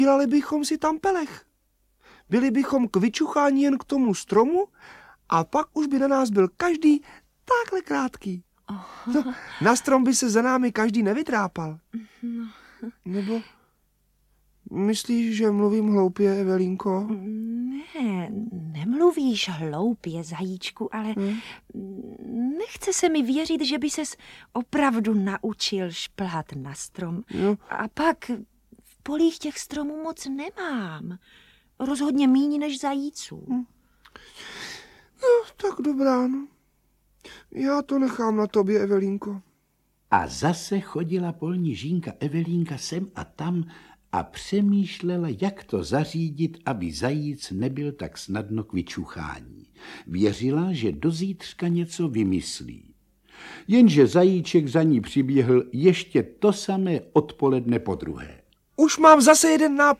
Dělali bychom si tam pelech. Byli bychom k vyčuchání jen k tomu stromu a pak už by na nás byl každý takhle krátký. No, na strom by se za námi každý nevytrápal. Nebo myslíš, že mluvím hloupě, Evelínko? Ne, nemluvíš hloupě, zajíčku, ale nechce se mi věřit, že by ses opravdu naučil šplhat na strom. No. A pak v polích těch stromů moc nemám. Rozhodně míň než zajíců. No, tak dobrá, no. Já to nechám na tobě, Evelínko. A zase chodila polní žínka Evelínka sem a tam a přemýšlela, jak to zařídit, aby zajíc nebyl tak snadno k vyčuchání. Věřila, že do zítřka něco vymyslí. Jenže zajíček za ní přiběhl ještě to samé odpoledne podruhé. Už mám zase jeden nápad.